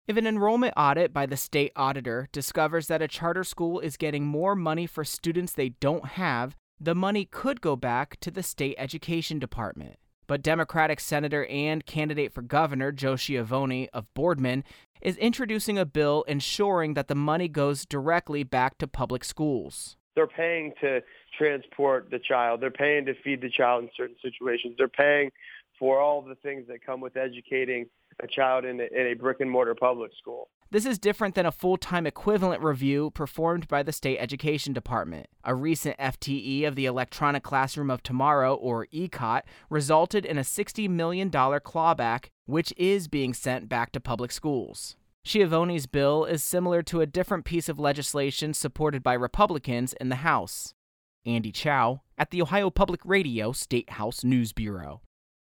If an enrollment audit by the state auditor discovers that a charter school is getting more money for students they don't have, the money could go back to the state education department. But Democratic Senator and candidate for governor Joe Schiavone of Boardman is introducing a bill ensuring that the money goes directly back to public schools. They're paying to transport the child. They're paying to feed the child in certain situations. They're paying for all the things that come with educating a child in a brick-and-mortar public school. This is different than a full-time equivalent review performed by the state education department. A recent FTE of the Electronic Classroom of Tomorrow, or ECOT, resulted in a $60 million clawback, which is being sent back to public schools. Schiavone's bill is similar to a different piece of legislation supported by Republicans in the House. Andy Chow at the Ohio Public Radio State House News Bureau.